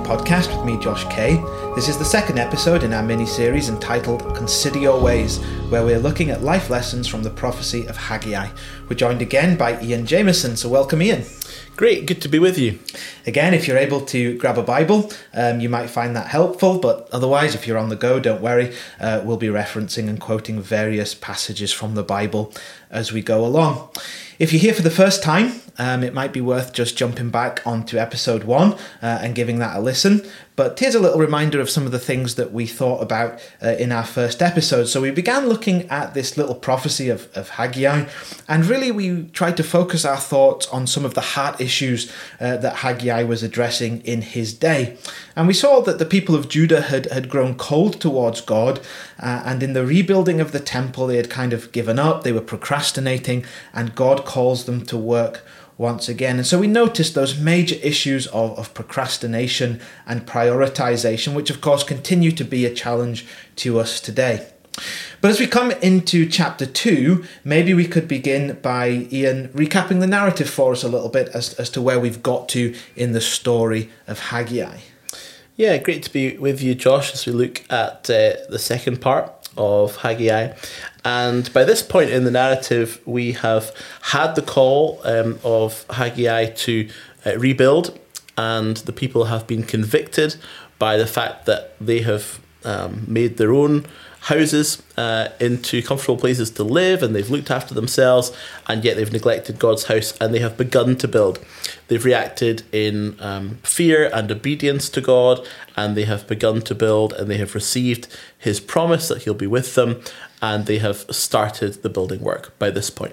podcast with me, Josh Kay. This is the second episode in our mini-series entitled Consider Your Ways, where we're looking at life lessons from the prophecy of Haggai. We're joined again by Ian Jameson, so welcome Ian. Great, good to be with you. Again, if you're able to grab a Bible, you might find that helpful, but otherwise, if you're on the go, don't worry. We'll be referencing and quoting various passages from the Bible as we go along. If you're here for the first time, it might be worth just jumping back onto episode 1 and giving that a listen. But here's a little reminder of some of the things that we thought about in our first episode. So we began looking at this little prophecy of Haggai, and really we tried to focus our thoughts on some of the heart issues that Haggai was addressing in his day. And we saw that the people of Judah had grown cold towards God, and in the rebuilding of the temple they had kind of given up, they were procrastinating, and God calls them to work once again. And so we noticed those major issues of procrastination and prioritization, which of course continue to be a challenge to us today. But as we come into chapter 2, maybe we could begin by Ian recapping the narrative for us a little bit as to where we've got to in the story of Haggai. Yeah, great to be with you, Josh, as we look at the second part of Haggai. And by this point in the narrative, we have had the call of Haggai to rebuild, and the people have been convicted by the fact that they have made their own houses into comfortable places to live, and they've looked after themselves, and yet they've neglected God's house, and they have begun to build. They've reacted in fear and obedience to God, and they have begun to build, and they have received his promise that he'll be with them, and they have started the building work by this point.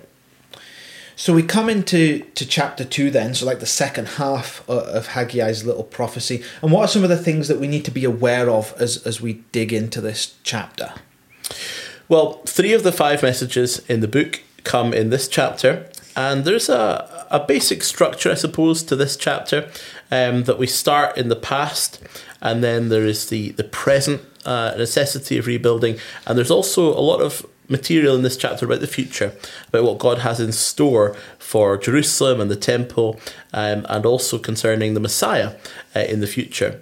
So we come into chapter 2 then, so like the second half of Haggai's little prophecy. And what are some of the things that we need to be aware of as we dig into this chapter? Well, 3 of the 5 messages in the book come in this chapter. And there's a basic structure, I suppose, to this chapter, that we start in the past, and then there is the present necessity of rebuilding. And there's also a lot of material in this chapter about the future, about what God has in store for Jerusalem and the temple, and also concerning the Messiah in the future.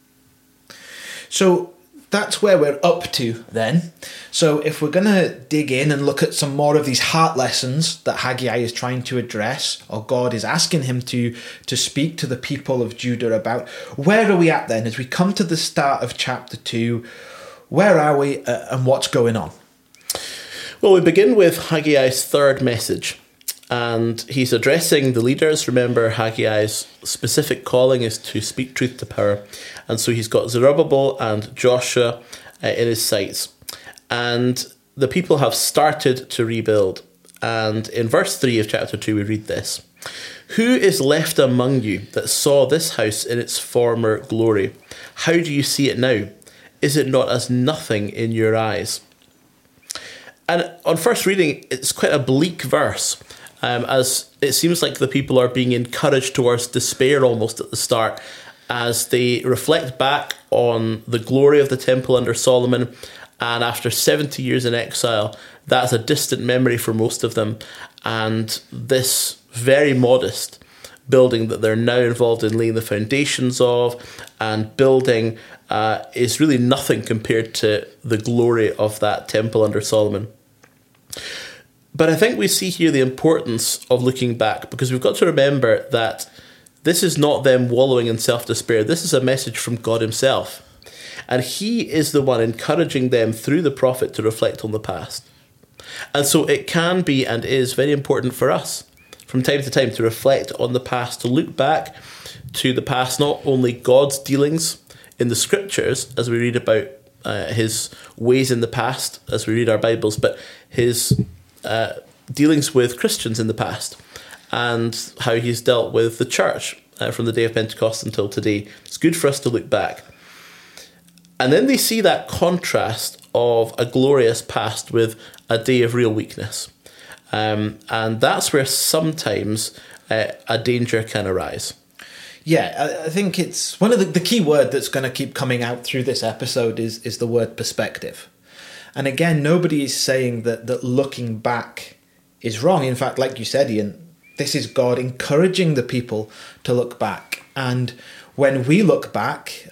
So that's where we're up to then. So if we're going to dig in and look at some more of these heart lessons that Haggai is trying to address, or God is asking him to speak to the people of Judah about, where are we at then? As we come to the start of chapter 2, where are we and what's going on? Well, we begin with Haggai's third message, and he's addressing the leaders. Remember, Haggai's specific calling is to speak truth to power, and so he's got Zerubbabel and Joshua in his sights, and the people have started to rebuild. And in verse 3 of chapter 2 we read this: "Who is left among you that saw this house in its former glory? How do you see it now? Is it not as nothing in your eyes?" And on first reading, it's quite a bleak verse, as it seems like the people are being encouraged towards despair almost at the start, as they reflect back on the glory of the temple under Solomon, and after 70 years in exile, that's a distant memory for most of them, and this very modest building that they're now involved in laying the foundations of and building is really nothing compared to the glory of that temple under Solomon. But I think we see here the importance of looking back, because we've got to remember that this is not them wallowing in self-despair. This is a message from God himself. And he is the one encouraging them through the prophet to reflect on the past. And so it can be and is very important for us from time to time to reflect on the past, to look back to the past, not only God's dealings in the scriptures as we read about his ways in the past as we read our Bibles, but his dealings with Christians in the past and how he's dealt with the church from the day of Pentecost until today. It's good for us to look back. And then they see that contrast of a glorious past with a day of real weakness. And that's where sometimes a danger can arise. Yeah, I think it's one of the key word that's going to keep coming out through this episode is the word perspective. And again, nobody is saying that looking back is wrong. In fact, like you said, Ian, this is God encouraging the people to look back. And when we look back,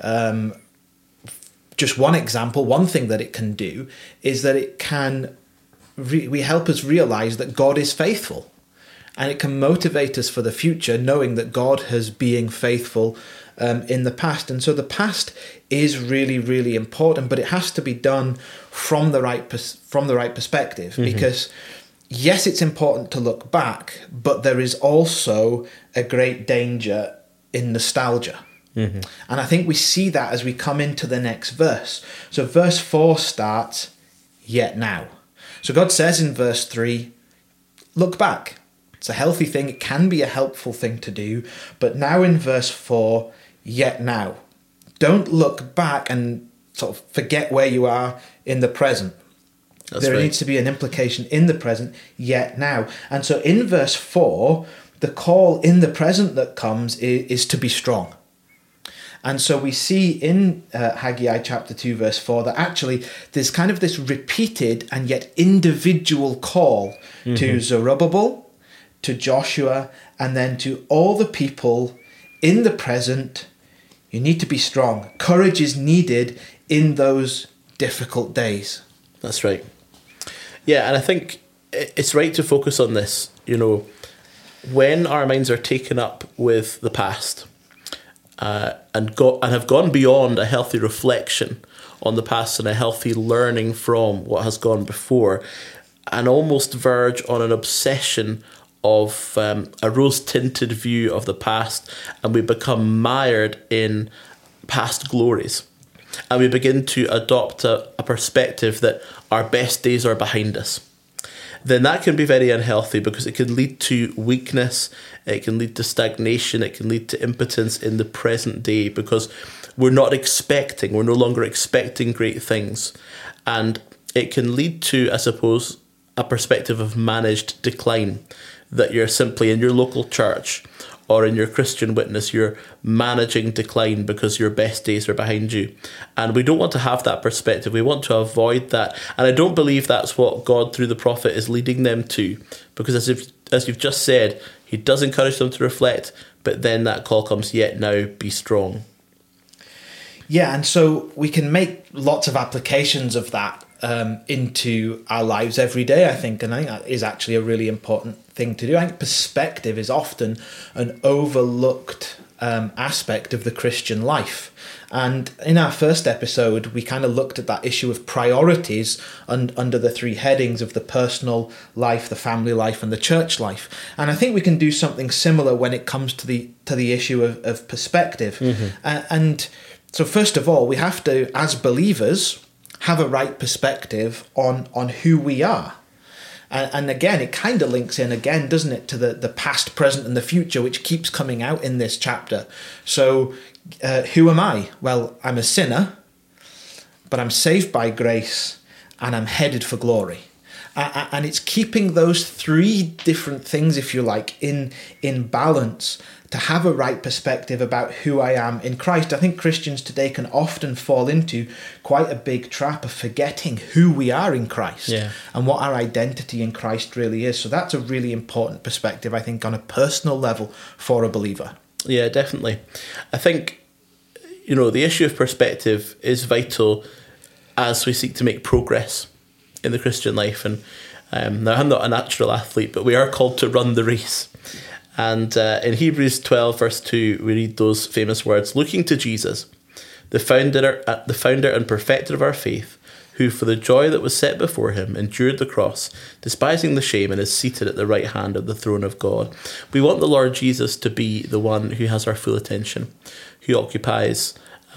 just one example, one thing that it can do is that it can we help us realize that God is faithful, and it can motivate us for the future, knowing that God has been faithful in the past. And so the past is really, really important, but it has to be done from the right perspective, mm-hmm. because yes, it's important to look back, but there is also a great danger in nostalgia. Mm-hmm. And I think we see that as we come into the next verse. So verse 4 starts, yet now. So God says in verse 3, look back. It's a healthy thing. It can be a helpful thing to do. But now in verse 4, yet now. Don't look back and sort of forget where you are in the present. There needs to be an implication in the present, yet now. And so in verse 4, the call in the present that comes is to be strong. And so we see in Haggai chapter 2 verse 4 that actually there's kind of this repeated and yet individual call mm-hmm. to Zerubbabel, to Joshua, and then to all the people in the present. You need to be strong. Courage is needed in those difficult days. That's right. Yeah, and I think it's right to focus on this. You know, when our minds are taken up with the past, and have gone beyond a healthy reflection on the past and a healthy learning from what has gone before, and almost verge on an obsession of a rose-tinted view of the past, and we become mired in past glories, and we begin to adopt a perspective that our best days are behind us, then that can be very unhealthy, because it can lead to weakness, it can lead to stagnation, it can lead to impotence in the present day, because we're no longer expecting great things. And it can lead to, I suppose, a perspective of managed decline, that you're simply in your local church or in your Christian witness, you're managing decline because your best days are behind you. And we don't want to have that perspective. We want to avoid that. And I don't believe that's what God, through the prophet, is leading them to. Because as you've just said, he does encourage them to reflect, but then that call comes, yet now, be strong. Yeah, and so we can make lots of applications of that into our lives every day, I think. And I think that is actually a really important thing to do. I think perspective is often an overlooked aspect of the Christian life. And in our first episode, we kind of looked at that issue of priorities under the three headings of the personal life, the family life, and the church life. And I think we can do something similar when it comes to the issue of perspective. Mm-hmm. And so first of all, we have to, as believers, have a right perspective on who we are. And again, it kind of links in again, doesn't it, to the past, present, and the future, which keeps coming out in this chapter. So who am I? Well, I'm a sinner, but I'm saved by grace, and I'm headed for glory. And it's keeping those three different things, if you like, in balance, to have a right perspective about who I am in Christ. I think Christians today can often fall into quite a big trap of forgetting who we are in Christ, yeah, and what our identity in Christ really is. So that's a really important perspective, I think, on a personal level for a believer. Yeah, definitely. I think, the issue of perspective is vital as we seek to make progress in the Christian life. And now, I'm not a natural athlete, but we are called to run the race. And in Hebrews 12, verse 2, we read those famous words, looking to Jesus, the founder and perfecter of our faith, who for the joy that was set before him endured the cross, despising the shame, and is seated at the right hand of the throne of God. We want the Lord Jesus to be the one who has our full attention, who occupies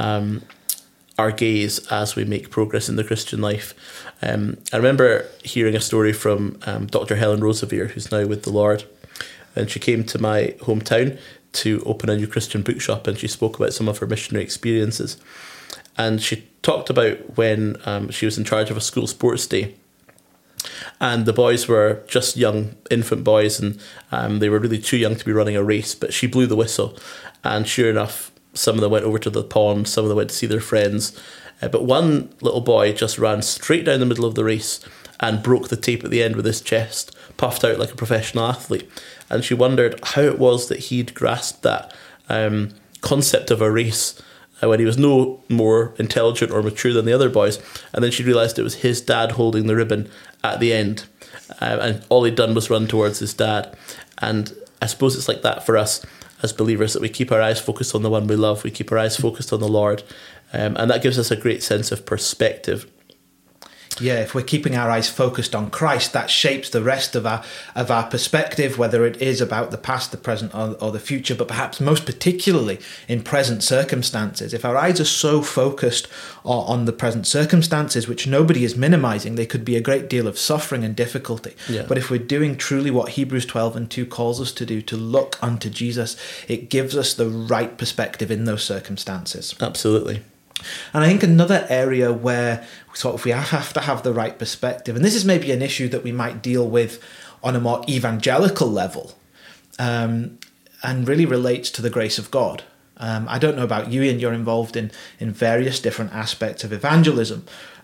our gaze as we make progress in the Christian life. I remember hearing a story from Dr. Helen Roseveare, who's now with the Lord. And she came to my hometown to open a new Christian bookshop, and she spoke about some of her missionary experiences. And she talked about when she was in charge of a school sports day. And the boys were just young infant boys, and they were really too young to be running a race. But she blew the whistle, and sure enough, some of them went over to the pond, some of them went to see their friends. But one little boy just ran straight down the middle of the race and broke the tape at the end with his chest, puffed out like a professional athlete. And she wondered how it was that he'd grasped that concept of a race when he was no more intelligent or mature than the other boys. And then she realised it was his dad holding the ribbon at the end. And all he'd done was run towards his dad. And I suppose it's like that for us as believers, that we keep our eyes focused on the one we love. We keep our eyes focused on the Lord. And that gives us a great sense of perspective. Yeah, if we're keeping our eyes focused on Christ, that shapes the rest of our perspective, whether it is about the past, the present, or the future, but perhaps most particularly in present circumstances. If our eyes are so focused on the present circumstances, which nobody is minimizing, they could be a great deal of suffering and difficulty. Yeah. But if we're doing truly what Hebrews 12:2 calls us to do, to look unto Jesus, it gives us the right perspective in those circumstances. Absolutely. And I think another area where we have to have the right perspective, and this is maybe an issue that we might deal with on a more evangelical level, and really relates to the grace of God. I don't know about you, Ian, you're involved in various different aspects of evangelism,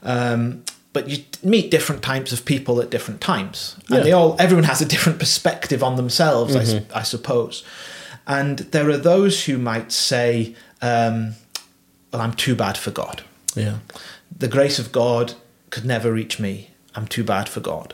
but you meet different types of people at different times, and everyone has a different perspective on themselves, I suppose. And there are those who might say, well, I'm too bad for God. Yeah. The grace of God could never reach me. I'm too bad for God.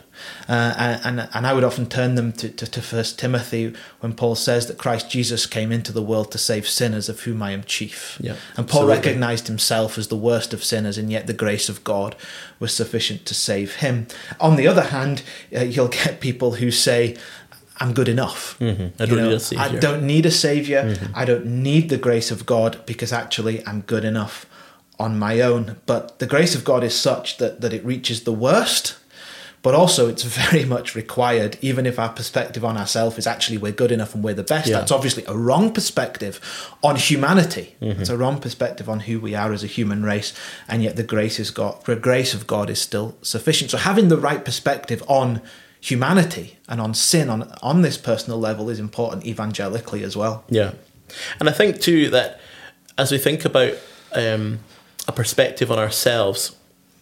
And I would often turn them to 1 Timothy when Paul says that Christ Jesus came into the world to save sinners, of whom I am chief. Yeah, and Paul recognized himself as the worst of sinners, and yet the grace of God was sufficient to save him. On the other hand, you'll get people who say, I'm good enough. Mm-hmm. I don't need a savior. I don't need a savior. Mm-hmm. I don't need the grace of God because actually I'm good enough on my own. But the grace of God is such that it reaches the worst, but also it's very much required, even if our perspective on ourselves is actually we're good enough and we're the best. Yeah. That's obviously a wrong perspective on humanity. Mm-hmm. It's a wrong perspective on who we are as a human race, and yet the grace of God is still sufficient. So having the right perspective on humanity and on sin on this personal level is important evangelically as well. Yeah. And I think too that as we think about a perspective on ourselves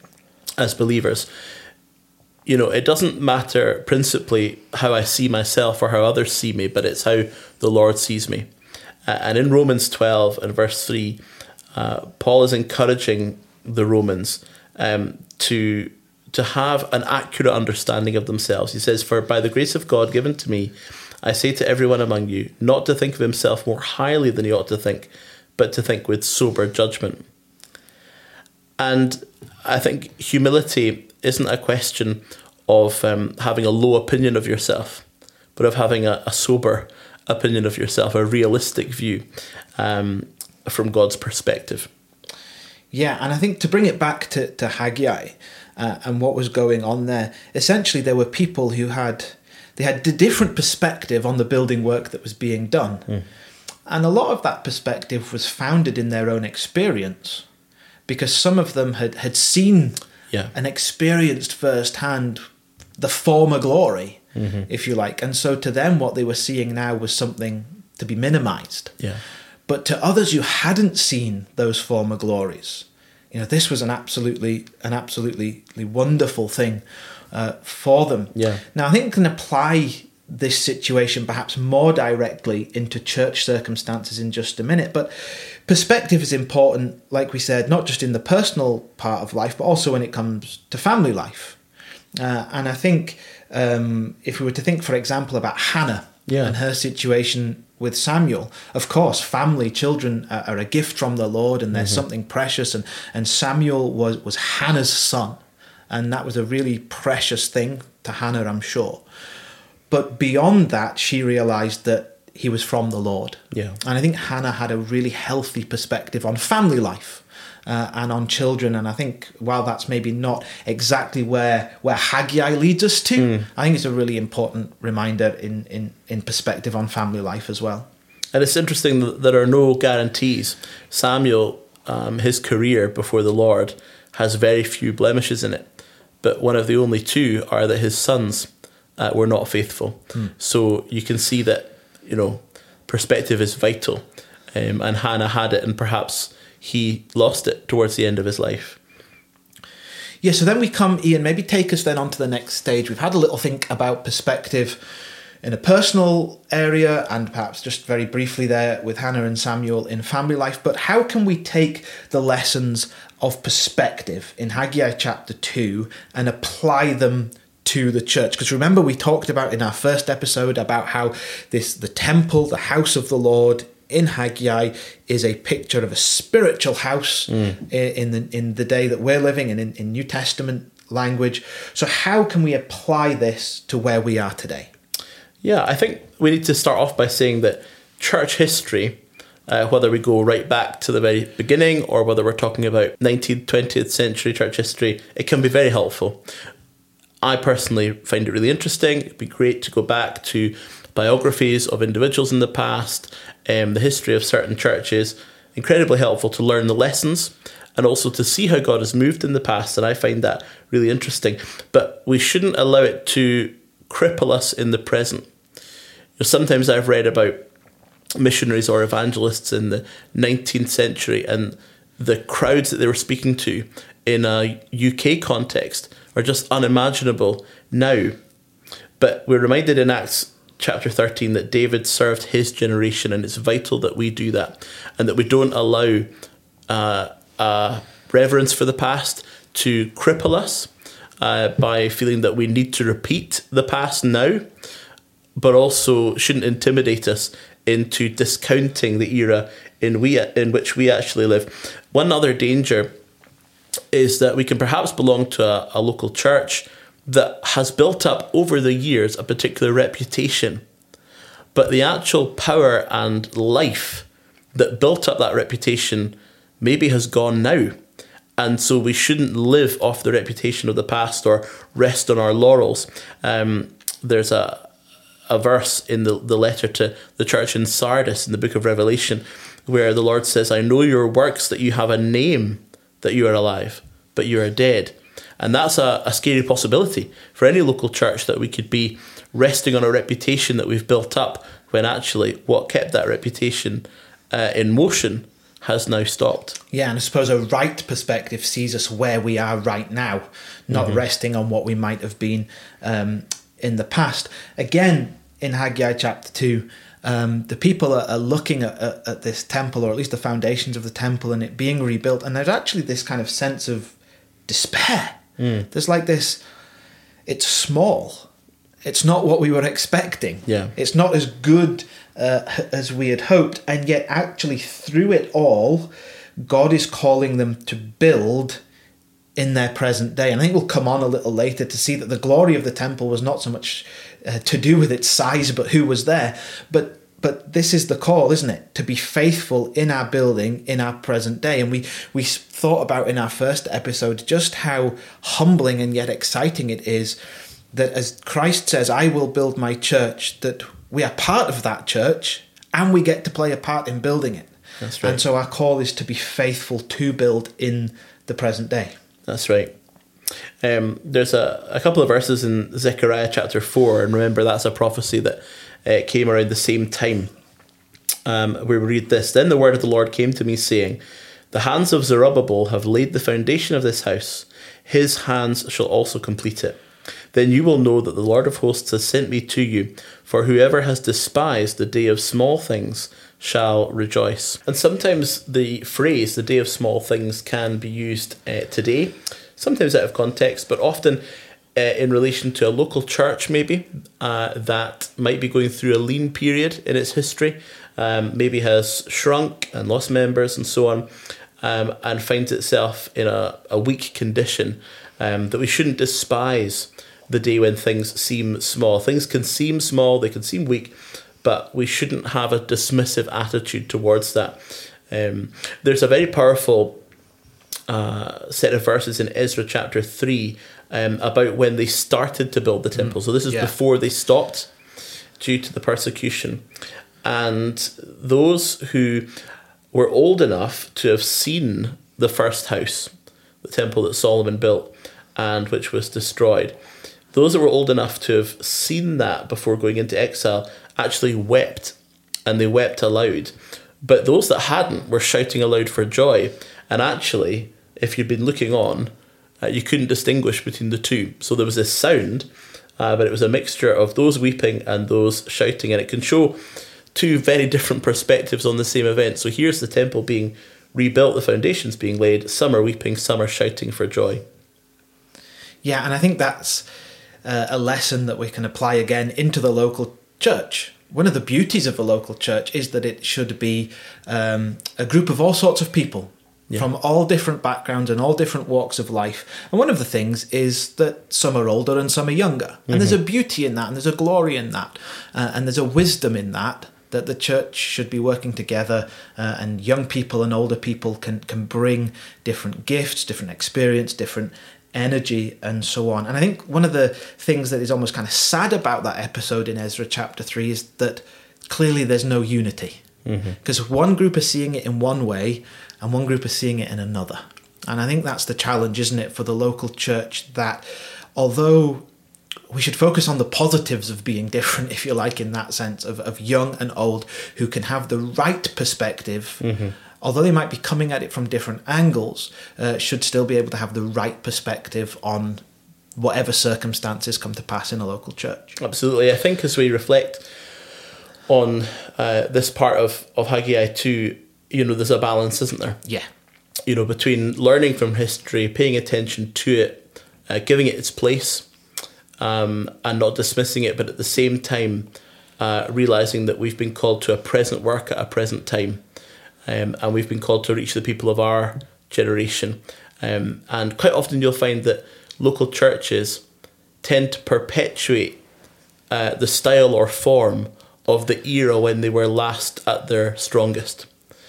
as believers, it doesn't matter principally how I see myself or how others see me, but it's how the Lord sees me. And in Romans 12 and verse 3, Paul is encouraging the Romans to have an accurate understanding of themselves. He says, "For by the grace of God given to me, I say to everyone among you, not to think of himself more highly than he ought to think, but to think with sober judgment." And I think humility isn't a question of having a low opinion of yourself, but of having a sober opinion of yourself, a realistic view from God's perspective. Yeah, and I think to bring it back to Haggai, and what was going on there, essentially there were people who had a different perspective on the building work that was being done. Mm. And a lot of that perspective was founded in their own experience, because some of them had seen and experienced firsthand the former glory, if you like. And so to them, what they were seeing now was something to be minimized. Yeah. But to others who hadn't seen those former glories, this was an absolutely wonderful thing for them. Yeah. Now, I think we can apply this situation perhaps more directly into church circumstances in just a minute. But perspective is important, like we said, not just in the personal part of life, but also when it comes to family life. And I think if we were to think, for example, about Hannah and her situation with Samuel, of course, family, children are a gift from the Lord, and there's something precious. And Samuel was Hannah's son, and that was a really precious thing to Hannah, I'm sure. But beyond that, she realized that he was from the Lord. Yeah. And I think Hannah had a really healthy perspective on family life and on children. And I think while that's maybe not exactly where Haggai leads us to, I think it's a really important reminder in perspective on family life as well. And it's interesting that there are no guarantees. Samuel, his career before the Lord has very few blemishes in it. But one of the only two are that his sons were not faithful. So you can see that, perspective is vital. And Hannah had it, and perhaps he lost it towards the end of his life. Yeah, so then we come, Ian, maybe take us then on to the next stage. We've had a little think about perspective in a personal area, and perhaps just very briefly there with Hannah and Samuel in family life. But how can we take the lessons of perspective in Haggai chapter 2 and apply them to the church? Because remember, we talked about in our first episode about how the temple, the house of the Lord in Haggai, is a picture of a spiritual house in the day that we're living in New Testament language. So how can we apply this to where we are today? Yeah, I think we need to start off by saying that church history, whether we go right back to the very beginning or whether we're talking about 19th, 20th century church history, it can be very helpful. I personally find it really interesting. It'd be great to go back to biographies of individuals in the past, the history of certain churches. Incredibly helpful to learn the lessons and also to see how God has moved in the past, and I find that really interesting. But we shouldn't allow it to cripple us in the present. Sometimes I've read about missionaries or evangelists in the 19th century and the crowds that they were speaking to in a UK context are just unimaginable now. But we're reminded in Acts chapter 13 that David served his generation, and it's vital that we do that and that we don't allow reverence for the past to cripple us by feeling that we need to repeat the past now, but also shouldn't intimidate us into discounting the era in which we actually live. One other danger is that we can perhaps belong to a local church that has built up over the years a particular reputation, but the actual power and life that built up that reputation maybe has gone now. And so we shouldn't live off the reputation of the past or rest on our laurels. There's a verse in the letter to the church in Sardis in the book of Revelation where the Lord says, I know your works, that you have a name, that you are alive, but you are dead. And that's a scary possibility for any local church, that we could be resting on a reputation that we've built up when actually what kept that reputation in motion has now stopped. Yeah, and I suppose a right perspective sees us where we are right now, not resting on what we might have been in the past. Again, in Haggai chapter 2, the people are looking at this temple, or at least the foundations of the temple, and it being rebuilt, and there's actually this kind of sense of despair. There's like this, it's small. It's not what we were expecting. Yeah. It's not as good as we had hoped. And yet actually through it all, God is calling them to build in their present day. And I think we'll come on a little later to see that the glory of the temple was not so much to do with its size, but who was there. But this is the call, isn't it? To be faithful in our building, in our present day. And we thought about in our first episode just how humbling and yet exciting it is that as Christ says, I will build my church, that we are part of that church and we get to play a part in building it. That's right. And so our call is to be faithful to build in the present day. That's right. There's a couple of verses in Zechariah chapter 4, and remember that's a prophecy that came around the same time. Where we read this, Then the word of the Lord came to me, saying, The hands of Zerubbabel have laid the foundation of this house. His hands shall also complete it. Then you will know that the Lord of hosts has sent me to you, for whoever has despised the day of small things shall rejoice. And sometimes the phrase, the day of small things, can be used today, sometimes out of context, but often in relation to a local church maybe, that might be going through a lean period in its history, maybe has shrunk and lost members and so on, and finds itself in a weak condition, that we shouldn't despise the day when things seem small. Things can seem small, they can seem weak, but we shouldn't have a dismissive attitude towards that. There's a very powerful set of verses in Ezra chapter 3 about when they started to build the temple. So this is before they stopped due to the persecution. And those who were old enough to have seen the first house, the temple that Solomon built and which was destroyed, those that were old enough to have seen that before going into exile actually wept, and they wept aloud. But those that hadn't were shouting aloud for joy. And actually, if you'd been looking on, you couldn't distinguish between the two. So there was this sound, but it was a mixture of those weeping and those shouting, and it can show two very different perspectives on the same event. So here's the temple being rebuilt, the foundations being laid, some are weeping, some are shouting for joy. Yeah, and I think that's a lesson that we can apply again into the local church. One of the beauties of the local church is that it should be a group of all sorts of people from all different backgrounds and all different walks of life. And one of the things is that some are older and some are younger. And there's a beauty in that, and there's a glory in that, and there's a wisdom in that the church should be working together, and young people and older people can bring different gifts, different experience, different energy, and so on. And I think one of the things that is almost kind of sad about that episode in Ezra chapter 3 is that clearly there's no unity, because one group is seeing it in one way and one group is seeing it in another. And I think that's the challenge, isn't it, for the local church, that although we should focus on the positives of being different, if you like, in that sense of young and old who can have the right perspective, although they might be coming at it from different angles, should still be able to have the right perspective on whatever circumstances come to pass in a local church. Absolutely. I think as we reflect on this part of Haggai 2, there's a balance, isn't there? Yeah. Between learning from history, paying attention to it, giving it its place, and not dismissing it, but at the same time realising that we've been called to a present work at a present time. And we've been called to reach the people of our generation. And quite often you'll find that local churches tend to perpetuate the style or form of the era when they were last at their strongest.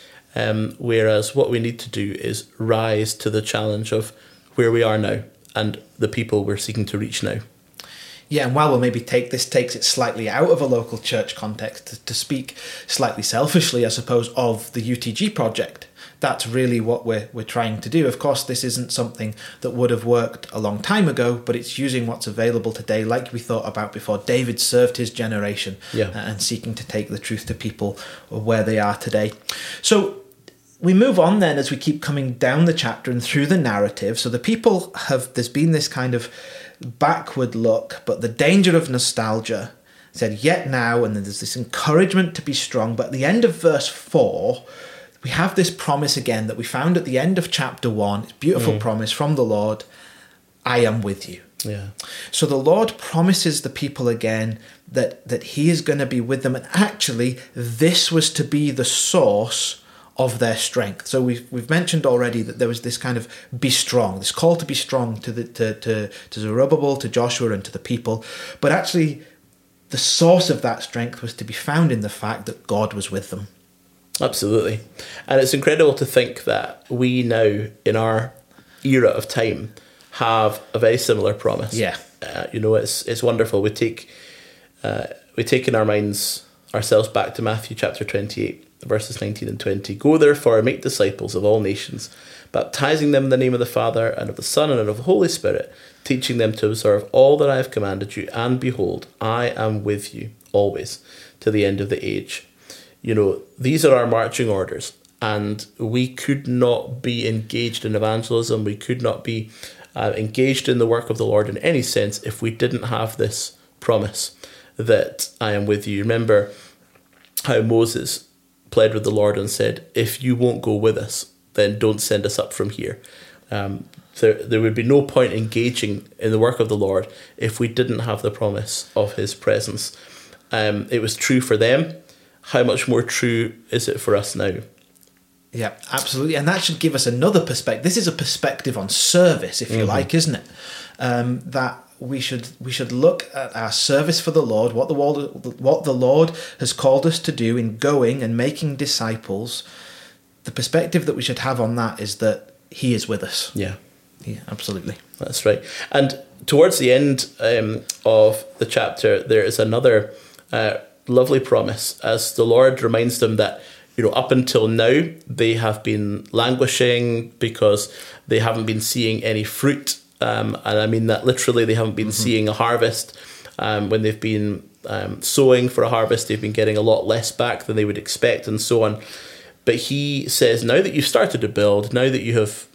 Whereas what we need to do is rise to the challenge of where we are now and the people we're seeking to reach now. Yeah, and while we'll maybe takes it slightly out of a local church context, to speak slightly selfishly, I suppose, of the UTG project, that's really what we're trying to do. Of course, this isn't something that would have worked a long time ago, but it's using what's available today, like we thought about before. David served his generation and seeking to take the truth to people where they are today. So we move on then as we keep coming down the chapter and through the narrative. So the people there's been this kind of backward look, but the danger of nostalgia said, yet now, and then there's this encouragement to be strong. But at the end of verse 4, we have this promise again that we found at the end of chapter 1. It's a beautiful promise from the Lord, I am with you. Yeah. So the Lord promises the people again that he is going to be with them. And actually, this was to be the source of their strength. So we've mentioned already that there was this kind of be strong, this call to be strong to Zerubbabel, to Joshua, and to the people. But actually, the source of that strength was to be found in the fact that God was with them. Absolutely. And it's incredible to think that we now, in our era of time, have a very similar promise. Yeah. It's wonderful. We take in our minds ourselves back to Matthew chapter 28, verses 19 and 20. Go therefore and make disciples of all nations, baptizing them in the name of the Father and of the Son and of the Holy Spirit, teaching them to observe all that I have commanded you. And behold, I am with you always to the end of the age. These are our marching orders, and we could not be engaged in evangelism. We could not be engaged in the work of the Lord in any sense if we didn't have this promise that I am with you. Remember how Moses pled with the Lord and said, if you won't go with us, then don't send us up from here. There would be no point engaging in the work of the Lord if we didn't have the promise of his presence. It was true for them. How much more true is it for us now? Yeah, absolutely. And that should give us another perspective. This is a perspective on service, if you like, isn't it? That we should look at our service for the Lord, what the Lord has called us to do in going and making disciples. The perspective that we should have on that is that he is with us. Yeah, absolutely. That's right. And towards the end of the chapter, there is another lovely promise as the Lord reminds them that up until now they have been languishing because they haven't been seeing any fruit. And I mean that literally, they haven't been seeing a harvest. When they've been sowing for a harvest, they've been getting a lot less back than they would expect, and so on. But he says, now that you've started to build, now that you have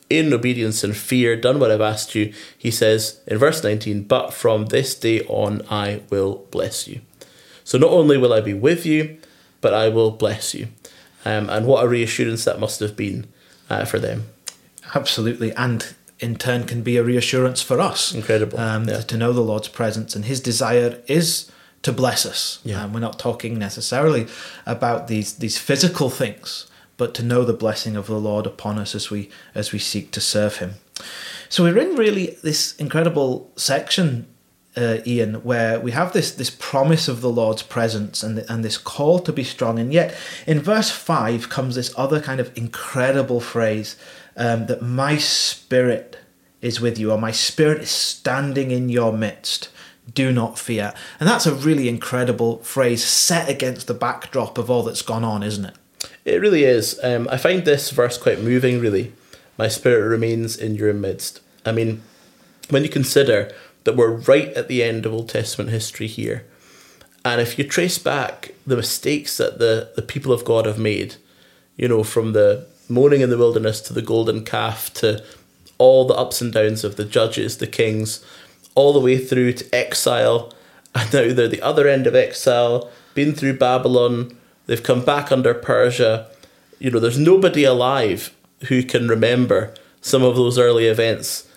in obedience and fear, done what I've asked you. He says in verse 19, but from this day on I will bless you. So not only will I be with you, but I will bless you. And what a reassurance that must have been for them. Absolutely. And in turn can be a reassurance for us. Incredible. To know the Lord's presence, and his desire is to bless us. Yeah. We're not talking necessarily about these physical things, but to know the blessing of the Lord upon us as we seek to serve him. So we're in really this incredible section, Ian, where we have this promise of the Lord's presence and this call to be strong. And yet in verse 5 comes this other kind of incredible phrase, that my spirit is with you, or my spirit is standing in your midst. Do not fear. And that's a really incredible phrase set against the backdrop of all that's gone on, isn't it? It really is. I find this verse quite moving, really. My spirit remains in your midst. I mean, when you consider that we're right at the end of Old Testament history here, and if you trace back the mistakes that the people of God have made, from the moaning in the wilderness to the golden calf to all the ups and downs of the judges, the kings, all the way through to exile, and now they're the other end of exile, been through Babylon, they've come back under Persia. There's nobody alive who can remember some of those early events,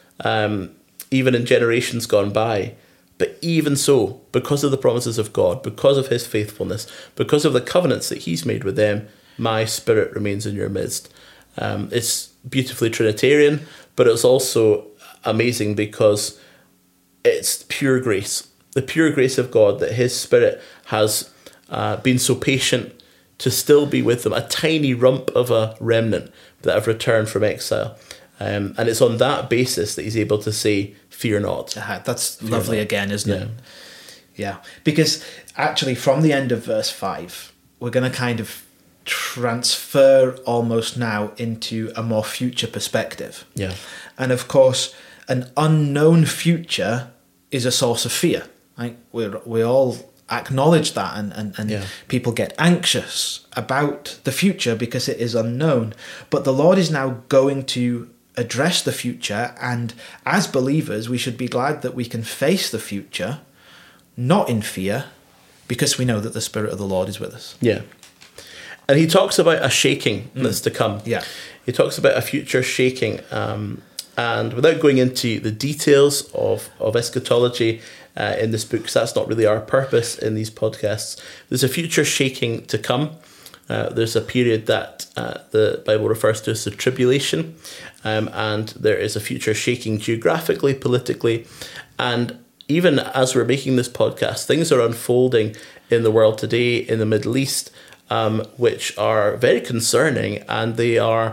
even in generations gone by. But even so, because of the promises of God, because of his faithfulness, because of the covenants that he's made with them, my spirit remains in your midst. It's beautifully Trinitarian, but it's also amazing because it's pure grace. The pure grace of God, that his spirit has been so patient to still be with them, a tiny rump of a remnant that have returned from exile. And it's on that basis that he's able to say, fear not. That's fear lovely not. Again, isn't it? Yeah. Because actually from the end of verse 5, we're going to kind of transfer almost now into a more future perspective. Yeah. And of course, an unknown future is a source of fear. Right? We all acknowledge that, and people get anxious about the future because it is unknown. But the Lord is now going to address the future, and as believers we should be glad that we can face the future not in fear, because we know that the Spirit of the Lord is with us. Yeah. And he talks about a shaking that's to come. Yeah. He talks about a future shaking, and without going into the details of eschatology in this book, because that's not really our purpose in these podcasts, there's a future shaking to come. There's a period that the Bible refers to as the tribulation, and there is a future shaking geographically, politically, and even as we're making this podcast, things are unfolding in the world today, in the Middle East, which are very concerning, and they are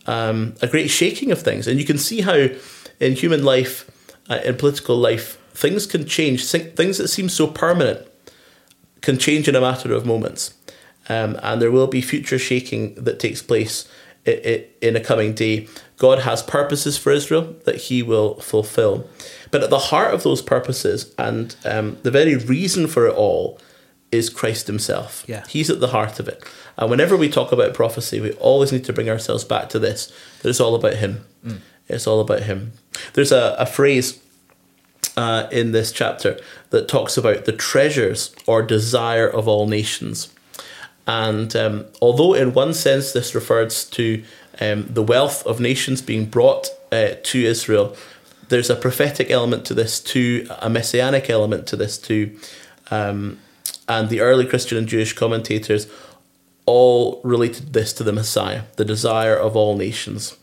a great shaking of things. And you can see how in human life, in political life, things can change. Things that seem so permanent can change in a matter of moments. And there will be future shaking that takes place in a coming day. God has purposes for Israel that he will fulfill. But at the heart of those purposes, and the very reason for it all, is Christ himself. Yeah. He's at the heart of it. And whenever we talk about prophecy, we always need to bring ourselves back to this, that it's all about him. It's all about him. There's a phrase in this chapter that talks about the treasures or desire of all nations. And although in one sense this refers to the wealth of nations being brought to Israel, there's a prophetic element to this too, a messianic element to this too. And the early Christian and Jewish commentators all related this to the Messiah, the desire of all nations.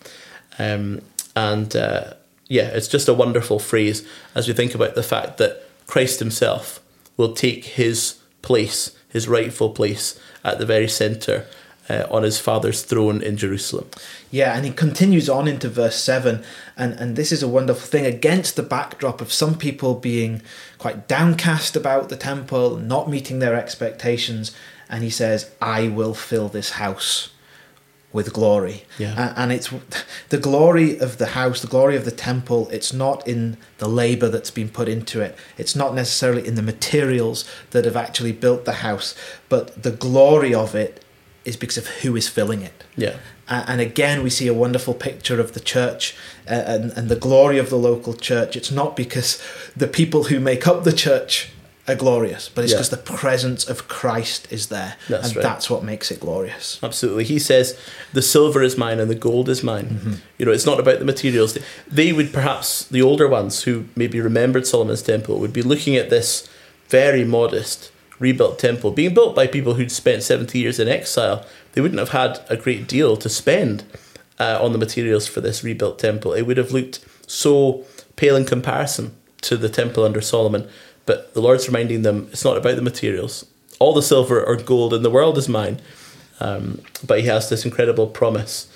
It's just a wonderful phrase as we think about the fact that Christ himself will take his place, his rightful place at the very centre on his Father's throne in Jerusalem. Yeah, and he continues on into verse 7, and this is a wonderful thing against the backdrop of some people being quite downcast about the temple, not meeting their expectations, and he says, I will fill this house with glory. Yeah. And it's the glory of the house, the glory of the temple. It's not in the labour that's been put into it. It's not necessarily in the materials that have actually built the house, but the glory of it is because of who is filling it. Yeah. And again, we see a wonderful picture of the church and the glory of the local church. It's not because the people who make up the church are glorious, but it's because the presence of Christ is there. That's what makes it glorious. Absolutely. He says, the silver is mine and the gold is mine. Mm-hmm. You know, it's not about the materials. They would perhaps, the older ones who maybe remembered Solomon's temple, would be looking at this very modest rebuilt temple being built by people who'd spent 70 years in exile. They wouldn't have had a great deal to spend on the materials for this rebuilt temple. It would have looked so pale in comparison to the temple under Solomon. But the Lord's reminding them, it's not about the materials. All the silver or gold in the world is mine. But he has this incredible promise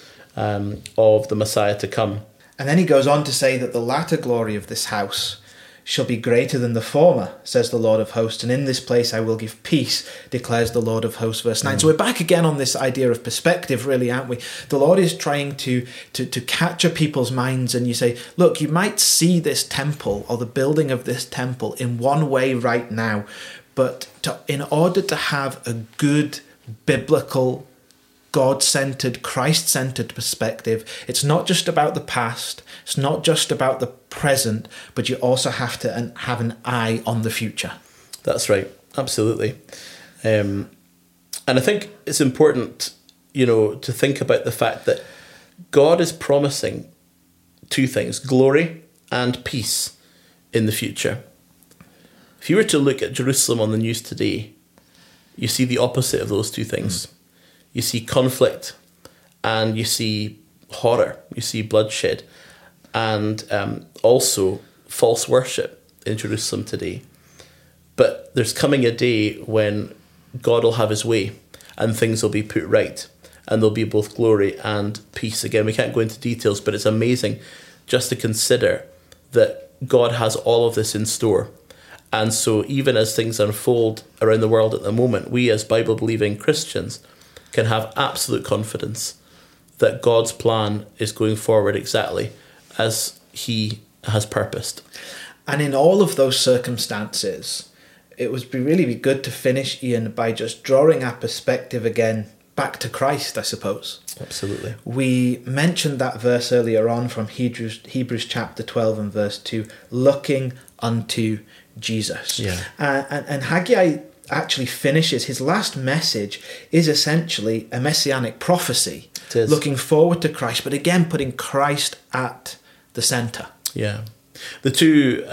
of the Messiah to come. And then he goes on to say that the latter glory of this house shall be greater than the former, says the Lord of hosts, and in this place I will give peace, declares the Lord of hosts, verse 9. So we're back again on this idea of perspective, really, aren't we? The Lord is trying to capture people's minds, and you say, look, you might see this temple or the building of this temple in one way right now, but in order to have a good biblical, God-centered, Christ-centered perspective, it's not just about the past, it's not just about the present, but you also have to have an eye on the future. That's right, absolutely. And I think it's important, you know, to think about the fact that God is promising two things, glory and peace in the future. If you were to look at Jerusalem on the news today, you see the opposite of those two things. You see conflict and you see horror, you see bloodshed, and also false worship in Jerusalem today. But there's coming a day when God will have his way and things will be put right and there'll be both glory and peace. Again, we can't go into details, but it's amazing just to consider that God has all of this in store. And so even as things unfold around the world at the moment, we as Bible-believing Christians can have absolute confidence that God's plan is going forward exactly as he has purposed. And in all of those circumstances, it would really be good to finish, Ian, by just drawing our perspective again back to Christ, I suppose. Absolutely. We mentioned that verse earlier on from Hebrews chapter 12 and verse 2, looking unto Jesus. Yeah. And Haggai actually finishes, his last message is essentially a messianic prophecy, looking forward to Christ, but again putting Christ at the centre. Yeah. The two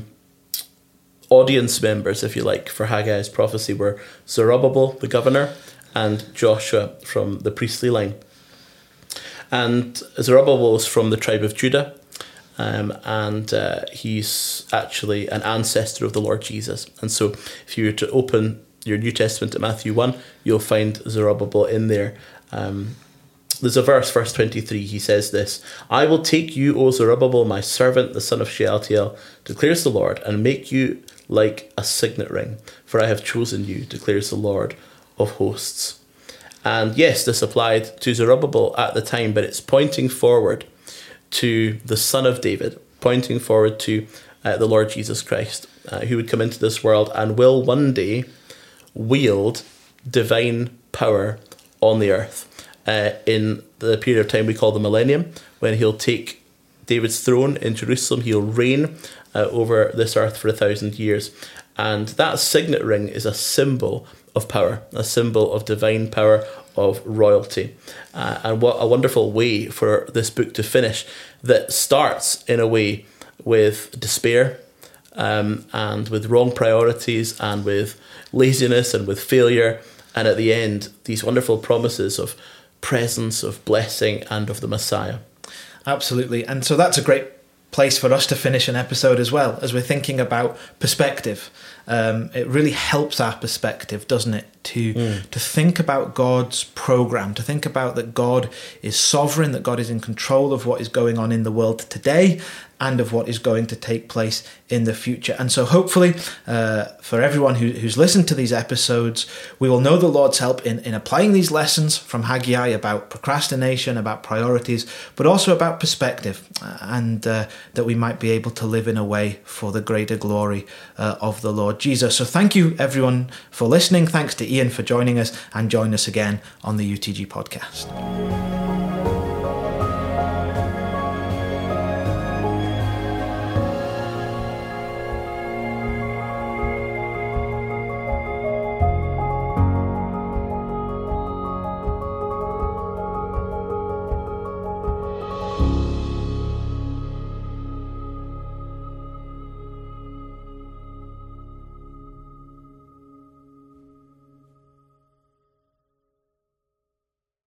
audience members, if you like, for Haggai's prophecy were Zerubbabel, the governor, and Joshua from the priestly line. And Zerubbabel is from the tribe of Judah, and he's actually an ancestor of the Lord Jesus. And so if you were to open your New Testament at Matthew 1, you'll find Zerubbabel in there. There's a verse 23, he says this, I will take you, O Zerubbabel, my servant, the son of Shealtiel, declares the Lord, and make you like a signet ring, for I have chosen you, declares the Lord of hosts. And yes, this applied to Zerubbabel at the time, but it's pointing forward to the Son of David, pointing forward to the Lord Jesus Christ, who would come into this world and will one day wield divine power on the earth in the period of time we call the millennium, when he'll take David's throne in Jerusalem. He'll reign over this earth for 1,000 years. And that signet ring is a symbol of power, a symbol of divine power, of royalty. And what a wonderful way for this book to finish, that starts in a way with despair and with wrong priorities and with laziness and with failure, and at the end these wonderful promises of presence, of blessing, and of the Messiah. Absolutely. And so that's a great place for us to finish an episode as well, as we're thinking about perspective. It really helps our perspective, doesn't it, to think about God's program, to think about that God is sovereign, that God is in control of what is going on in the world today and of what is going to take place in the future. And so hopefully for everyone who's listened to these episodes, we will know the Lord's help in applying these lessons from Haggai about procrastination, about priorities, but also about perspective, and that we might be able to live in a way for the greater glory of the Lord Jesus. So thank you everyone for listening. Thanks to Ian for joining us, and join us again on the UTG podcast.